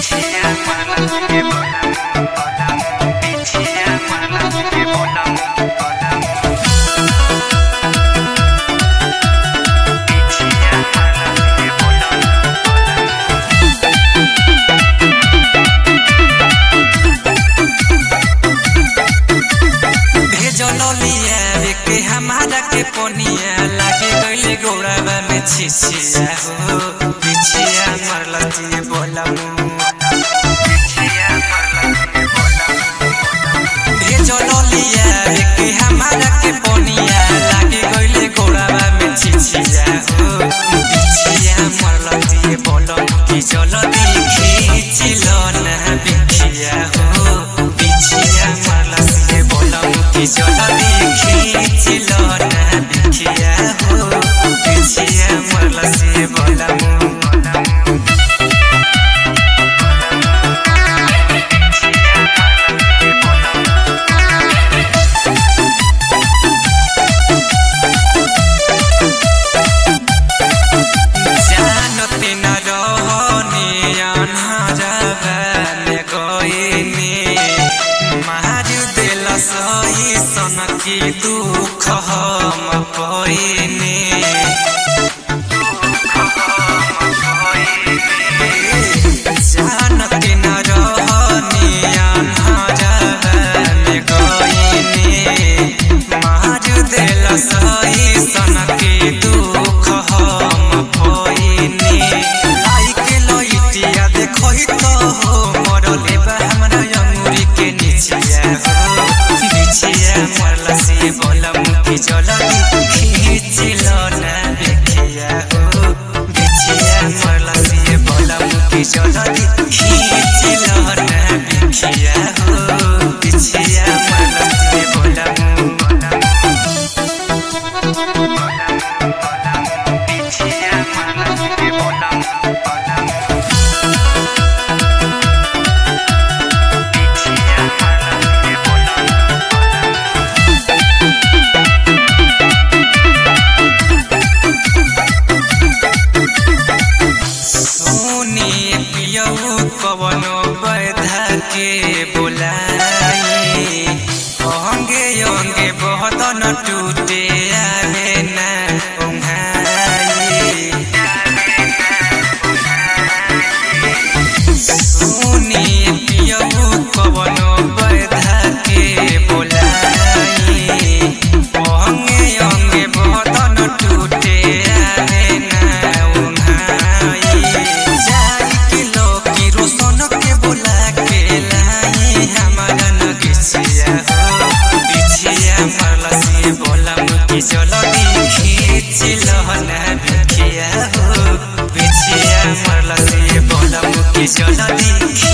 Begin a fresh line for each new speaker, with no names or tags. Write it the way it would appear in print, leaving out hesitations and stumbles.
हमारा के पोनिया लागे गइले गोड़ावा में छिछिया हो बिछिया मरलती बोलमु बिछिया मरलती बोलमु भेजो लोलिया के हमारा के पोनिया लागे गइले गोड़ावा में छिछिया हो बिछिया मरलती बोलमु की जलदी खींचिलो ना बिछिया हो बिछिया मरलती बोलमु की जलदी खींचिलो ना बिछिया हो बिछिया मरलती बोलमु की दुख हम पइने जान के न रहनी अन्हारवा में गइने मार देल सही सन के दुख हम पइने लाइक लइटिया देखहि तो हो मरले बा हमरा अंगुरी के नीचिया हो बिछिया मरलसी बोलमु की जलदी खींचिलो ना बिछिया हो बिछिया मरलसी बोलमु की जलदी खींचिलो ना बिछिया हो बिछिया मरलसी बोलमु बिछिया मरलसी बोलमु कवनो बैधा के बुलाई अंगे अंगे बहदन टूटे आवे ना उंघाई सुनी पियऊ कवनो बैधा के बुलाई अंगे अंगे बहदन टूटे आवे ना उंघाई जलदी खींचिलो ना बिछिया हो बिछिया मरलसी बोलमु की जलदी